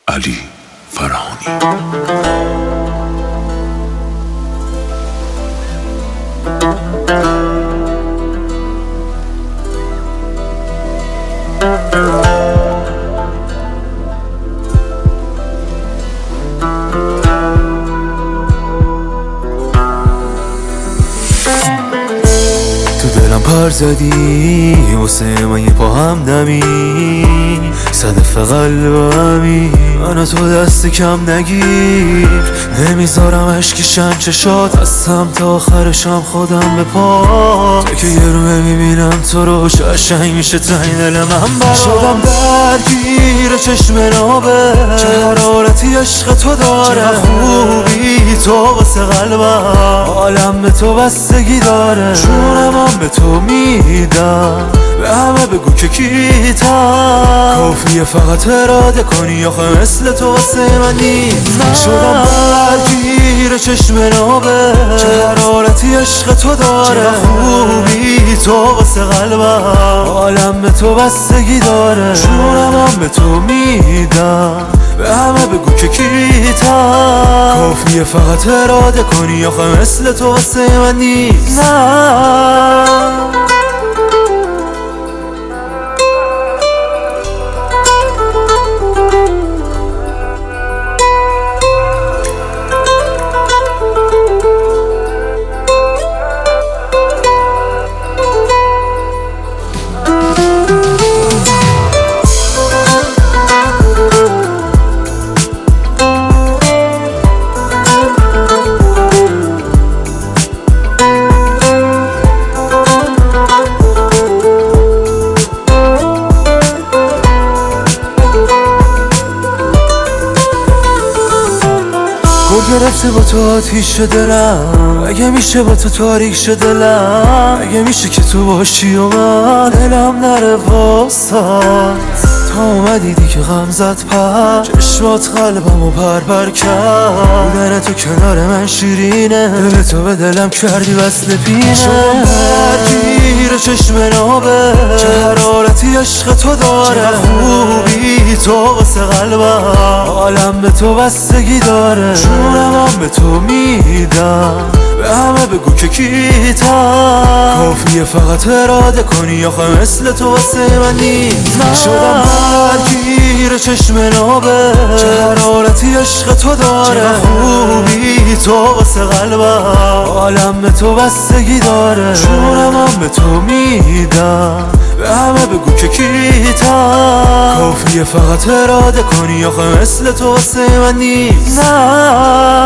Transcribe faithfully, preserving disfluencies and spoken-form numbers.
علی فرهانی. تو دلم پر زدی واسه من یه پا همدمی، صدف قلبمی منو تو دست کم نگیر. نمیذارم اشکیشن چشات هستم تا آخرشم خودم به پا. تو که یه رومه میبینم تو رو قشنگ میشه تنگ دل من برا. شدم درگیر چشم نابه، چه حرارتی عشق تو داره، چه خوبی تو واسه قلبم، حالم به تو بستگی داره. جونم هم به تو میدم، به همه بگو که کیتم، کافیه فقط اراده کنی آخه مثل تو واسه من نیست. شدم درگیر چشم نابه، چه حرارتی عشق تو داره، چه خوبی تو واسه قلبم، حالم به تو بستگی داره. جونم هم به تو میدم، به همه بگو که کیتم، کافیه فقط اراده کنی آخه مثل تو واسه من نیست. گل گرفته با تو آتیش دلم، اگه میشه با تو تاریک شه دلم، اگه میشه که تو باشی و من دلم نره واسات. تا اومدی دیگه غم زد پر، چشمات قلبمو پر پر کرد، بودن تو کنار من شیرینه، دل تو به دلم کردی وصل پینه. شدم درگیر چشم نابه، چه حرارتی عشق تو داره، چه خوبی تو واسه قلبم، حالم به تو بستگی داره. جونم هم به تو میدم، به همه بگو که کیتم، کافیه فقط اراده کنی آخه مثل تو واسه من نیست. شدم درگیر چشم نابه، چه حرارتی عشق تو داره، چه خوبی تو واسه قلبم، حالم به تو بستگی داره. جونم هم به تو میدم، به همه بگو که کیتم، کافیه فقط اراده کنی آخه مثل تو واسه من نیست.